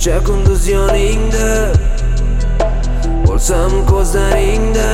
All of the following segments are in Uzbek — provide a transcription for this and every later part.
kecha kunduz yoningda bo'lsam ko'zlaringda,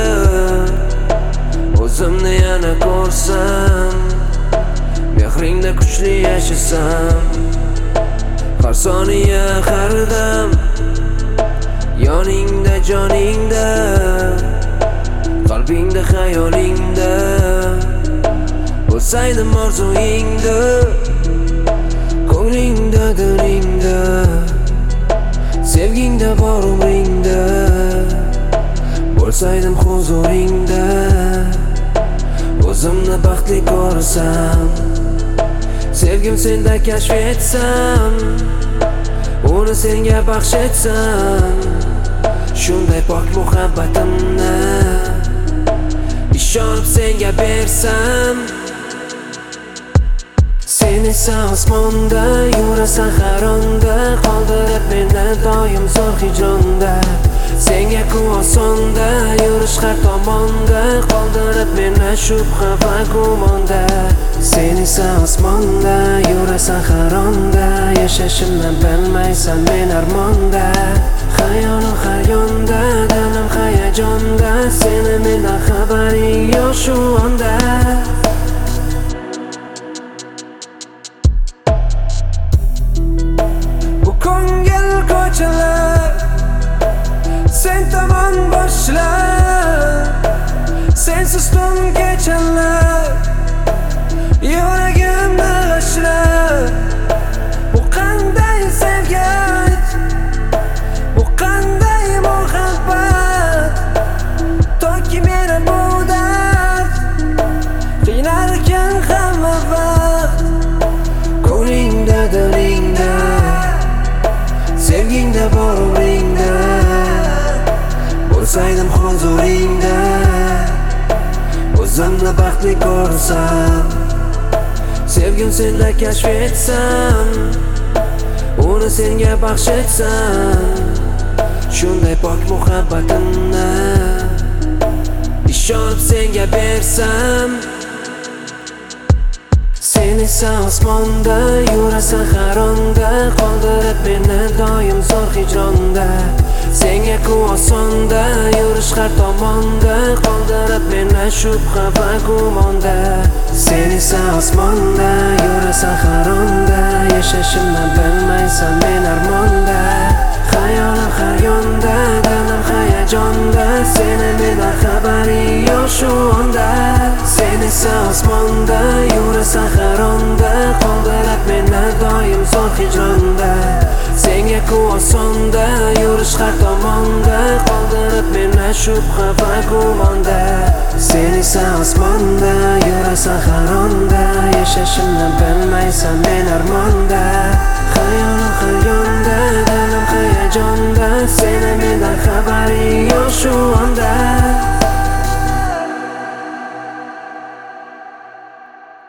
o'zimni yana ko'rsam, mehringda kuchli yashasam. Har soniya har dam yoningda, joningda, qalbingda, xayolingda bo'lsaydim orzuingda, ko'nglingda, dilingda, sevgingda bor umringda bo'lsaydim huzuringda, o'zimni baxtli ko'rsam, sevgim senda kashf etsam, uni senga baxsh etsam, shunday pok muhabbatimni ishonib senga bersam. Sen esa osmonda yurasan har onda, qoldirib meni doim zo'r hijronda. Senga ku osonda yurish har tomonda, qoldirib meni shubha va gumonda. Sen esa osmonda yurasan har onda, yashashimni bilmaysan men armonda. Xayolim har yonda, dilim hayajonda, seni mendan xabaring yo'q shu onda. Bu ko'ngil ko'chalar sen tomon boshlar, sensiz tun kechalar yuragimni g'ashlar. Bu qanday sevgi, bu qanday muhabbat, toki meni bu dard qiynarkan hamma vaqt. Ko'nglingda, dilingda, sevgingda bor umringda bo'lsaydim huzuringda, o'zimni baxtli ko'rsam, sevgim senda kashf etsam, uni senga baxsh etsam, shunday pok muhabbatimni ishonib senga bersam. Sen esa osmonda yurasan har onda, qoldirib meni doim zo'r hijronda. Senga ku osonda yurish har tomonda, qoldirib meni shubha va gumonda. Sen esa osmonda yurasan har onda, yashashimni bilmaysan men armonda. Xayolim har yonda, dilim hayajonda, seni mendan xabaring yo'q shu onda. Sen esa osmonda yurasan har onda, qoldirib meni doim zo'r hijronda. Senga ku osonda yurish har tomonda, qoldirib meni shubha va gumonda. Sen esa osmonda yurasan har onda, yashashimni bilmaysan men armonda. Xayolim har yonda,